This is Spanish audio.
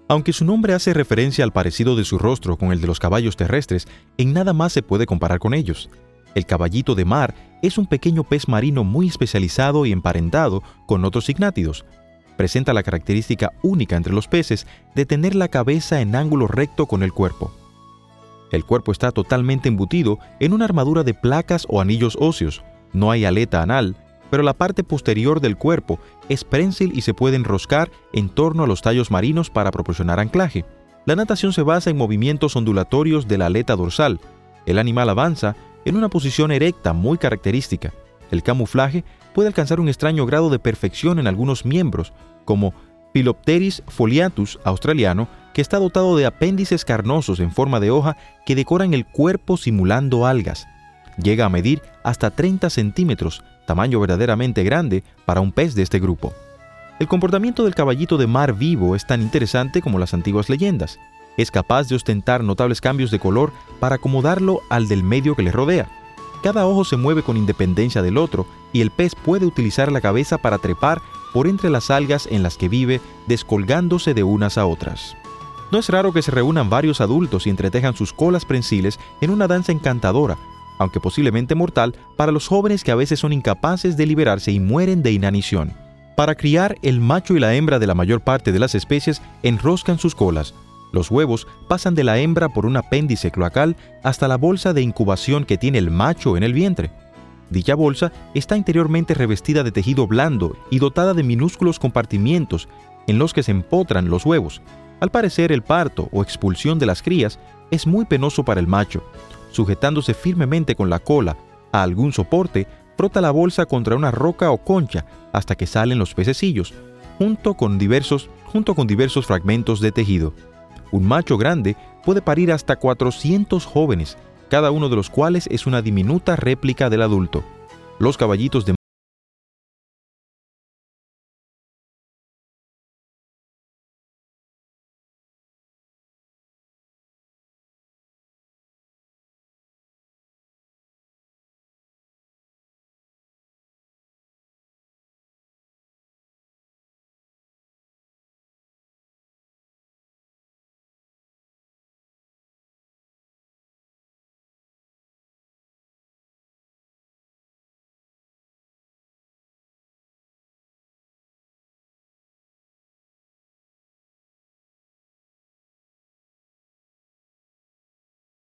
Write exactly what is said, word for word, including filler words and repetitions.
Aunque su nombre hace referencia al parecido de su rostro con el de los caballos terrestres, en nada más se puede comparar con ellos. El caballito de mar es un pequeño pez marino muy especializado y emparentado con otros ignátidos. Presenta la característica única entre los peces de tener la cabeza en ángulo recto con el cuerpo. El cuerpo está totalmente embutido en una armadura de placas o anillos óseos. No hay aleta anal, pero la parte posterior del cuerpo es prensil y se puede enroscar en torno a los tallos marinos para proporcionar anclaje. La natación se basa en movimientos ondulatorios de la aleta dorsal. El animal avanza en una posición erecta muy característica. El camuflaje puede alcanzar un extraño grado de perfección en algunos miembros, como Philopteris foliatus australiano, que está dotado de apéndices carnosos en forma de hoja que decoran el cuerpo simulando algas. Llega a medir hasta treinta centímetros, tamaño verdaderamente grande para un pez de este grupo. El comportamiento del caballito de mar vivo es tan interesante como las antiguas leyendas. Es capaz de ostentar notables cambios de color para acomodarlo al del medio que le rodea. Cada ojo se mueve con independencia del otro y el pez puede utilizar la cabeza para trepar por entre las algas en las que vive, descolgándose de unas a otras. No es raro que se reúnan varios adultos y entretejan sus colas prensiles en una danza encantadora, aunque posiblemente mortal para los jóvenes que a veces son incapaces de liberarse y mueren de inanición. Para criar, el macho y la hembra de la mayor parte de las especies enroscan sus colas. Los huevos pasan de la hembra por un apéndice cloacal hasta la bolsa de incubación que tiene el macho en el vientre. Dicha bolsa está interiormente revestida de tejido blando y dotada de minúsculos compartimientos en los que se empotran los huevos. Al parecer, el parto o expulsión de las crías es muy penoso para el macho. Sujetándose firmemente con la cola a algún soporte, frota la bolsa contra una roca o concha hasta que salen los pececillos, junto con diversos, junto con diversos fragmentos de tejido. Un macho grande puede parir hasta cuatrocientos jóvenes, cada uno de los cuales es una diminuta réplica del adulto. Los caballitos de